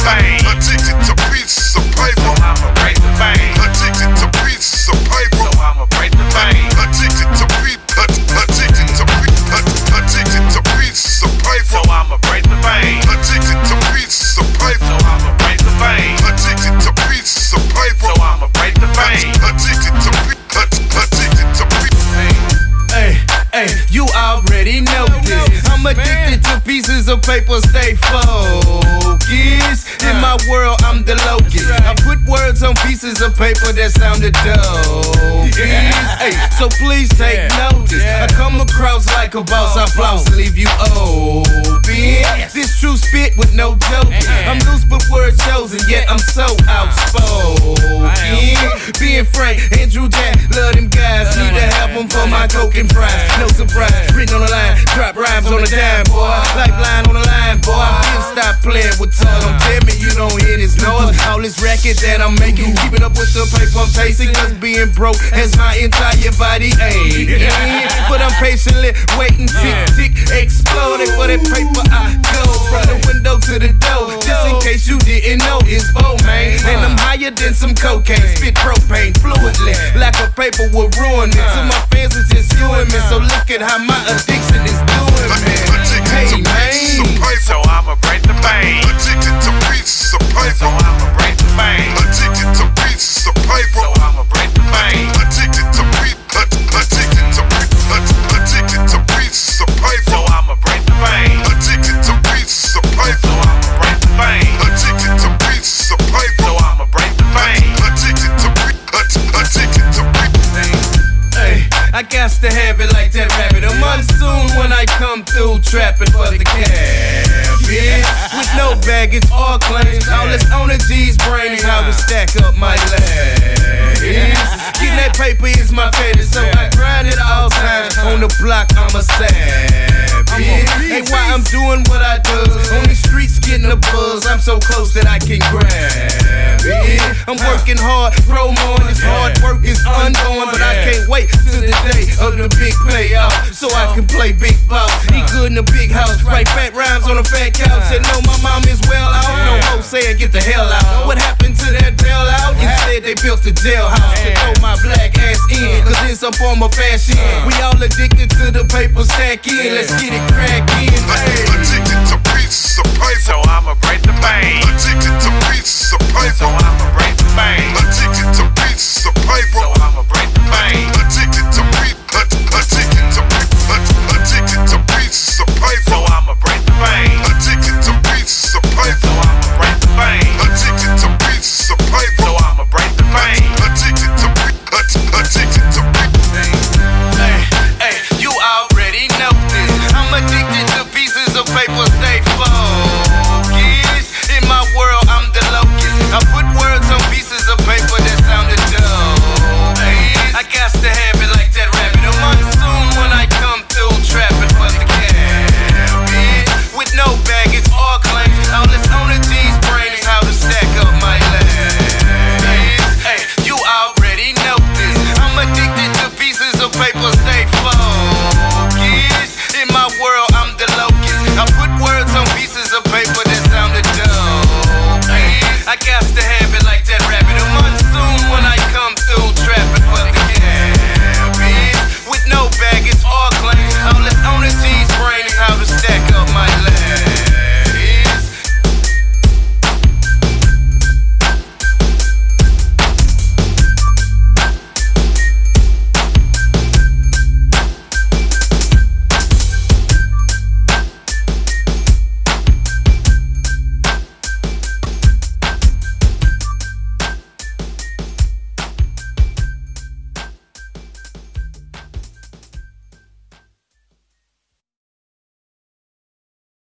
bank. Addicted to pieces of paper. So I'ma break the bank. Addicted to pieces of paper. So I'ma break the bank. Addicted to pieces of paper. So I'ma break the bank. Addicted to pieces of paper. So I'ma break the bank. Addicted to pieces of paper. So I'ma break the bank. Addicted to Hey, you already know this. I'm addicted to pieces of paper, stay focused. In my world, I'm the locust. I put words on pieces of paper that sounded dope. Hey, so please take notice. I come across like a boss, I floss and leave you open. This true spit with no joking. I'm loose but word chosen, yet I'm so outspoken. Being frank, Andrew Jack, love them guys. Need to have them for my coke and fries. No surprise, written on the line, drop rhymes on the dime, boy. Lifeline on the line, boy. Please stop playing with tongue. Don't tell me you don't hear this noise. All this racket that I'm making, keeping up with the paper I'm chasing. Cause being broke has my entire body aching. But I'm patiently waiting, tick, tick, exploding for that paper. I go from the window to the door. Just in case you didn't know, it's man. And I'm higher than some cocaine, spit propane fluidly. Like a paper will ruin me. To my fans, it's just you and me. So look at how my addiction is doing, man. Hey, man. So I'ma break the bank. Addicted to pieces of paper. So I'ma break the bank. Addicted to pieces of paper. So I'ma break the bank. Addicted to pieces of paper. So I'ma break the bank. Addicted to pieces of paper. So I'ma break the bank. Addicted to pieces of paper. So I'ma break the bank. Addicted to Hey, I got to have it like that rabbit. A monsoon when I come through, trapping for the cash. With no baggage or claims, all this on the G's brain is how to stack up my legs. Getting that paper is my fetish, so I grind it all times. On the block, I'm a savage. Ain't why I'm doing what I do. On the streets, getting a buzz. I'm so close that I can grab it. I'm working hard, promo, and this hard work is unborn, but I can't wait till the day of the big payoff, so I can play big boss. Eat good in a big house, write fat rhymes on a fat couch. And know my mom is well out. No more saying get the hell out. What happened to that bailout? Instead they built a jailhouse to throw my black ass in, cause in some form of fashion we all addicted to the paper stack in. Let's get it crackin'. Addicted to pieces of paper. So I'ma break the bank.